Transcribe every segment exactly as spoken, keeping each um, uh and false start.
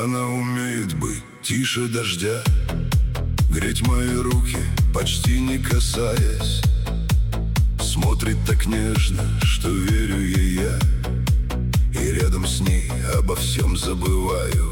Она умеет быть тише дождя, греть мои руки, почти не касаясь. Смотрит так нежно, что верю ей я, и рядом с ней обо всем забываю.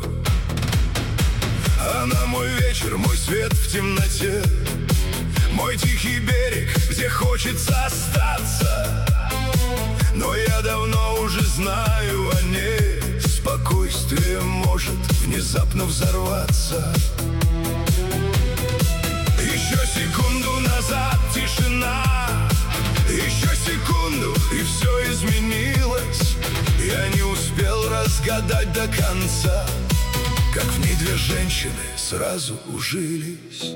Она мой вечер, мой свет в темноте, мой тихий берег, где хочется остаться. Но я давно уже знаю о ней, спокойствие может внезапно взорваться. Еще секунду назад тишина, еще секунду, и все изменилось. Я не успел разгадать до конца, как в ней две женщины сразу ужились.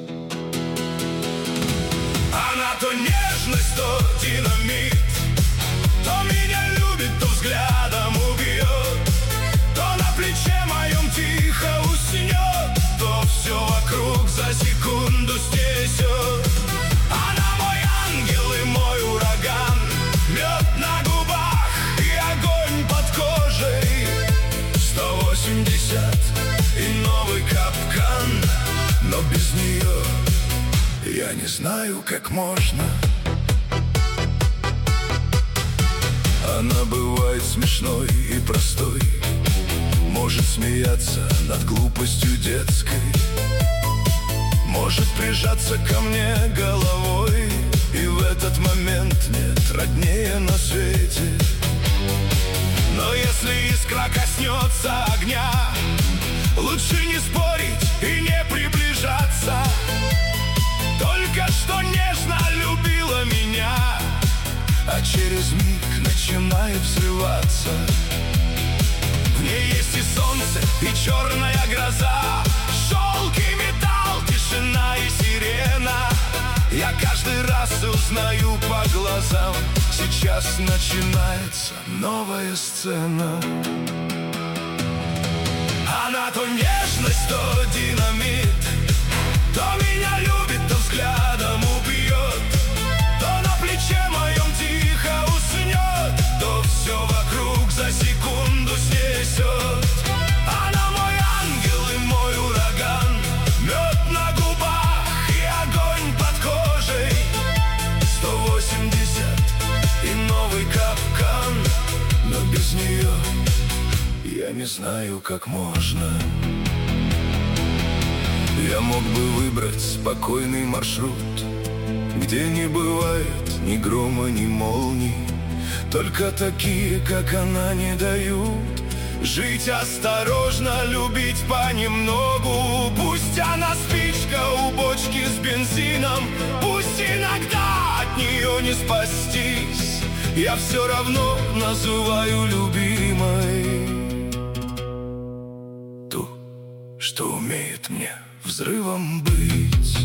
Она то нежность, то динамит, то меня любит, то взглядом убьет, то на плече моем тихо уснет, то все вокруг за секунду снесет. Она мой ангел и мой ураган, мед на губах и огонь под кожей. Сто восемьдесят и новый капкан, но без нее я не знаю, как можно. Она бывает смешной и простой, может смеяться над глупостью детской, может прижаться ко мне головой, и в этот момент нет роднее на свете. Но если искра коснется огня, лучше не спорить и не приближаться. Только что нежно любила меня, а через миг начинает взрываться. В ней есть и солнце, и черная гроза, шелк и металл, тишина и сирена. Я каждый раз узнаю по глазам, сейчас начинается новая сцена. Она то нежность, то динамит, то меня любит, то взглядом убьет, то на плече моем тихо уснет, то все вокруг за секунду снесет. Она мой ангел и мой ураган, мед на губах и огонь под кожей. Сто восемьдесят и новый капкан, но без нее я не знаю, как можно. Я мог бы выбрать спокойный маршрут, где не бывает ни грома, ни молний. Только такие, как она, не дают жить осторожно, любить понемногу. Пусть она спичка у бочки с бензином, пусть иногда от нее не спастись, я все равно называю любимой ту, что умеет мне взрывом быть.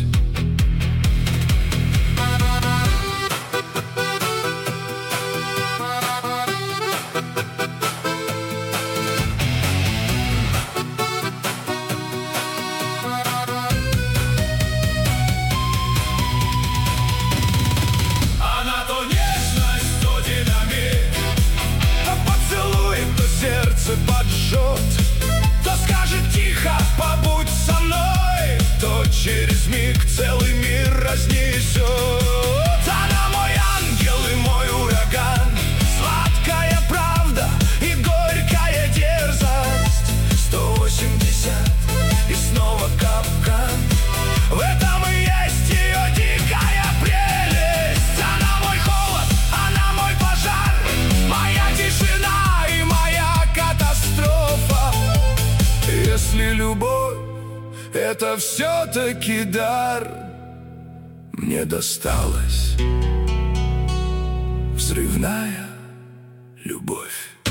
Она то нежность, то динамит, то поцелует, то сердце поджжет, то скажет тихо, побудь со мной, то через миг целый мир разнесет. Она мой ангел и мой ураган, сладкая правда и горькая дерзость. Сто восемьдесят и снова капкан, в этом и есть ее дикая прелесть. Она мой холод, она мой пожар, моя тишина и моя катастрофа. Если любовь — это все-таки дар, мне досталась взрывная любовь.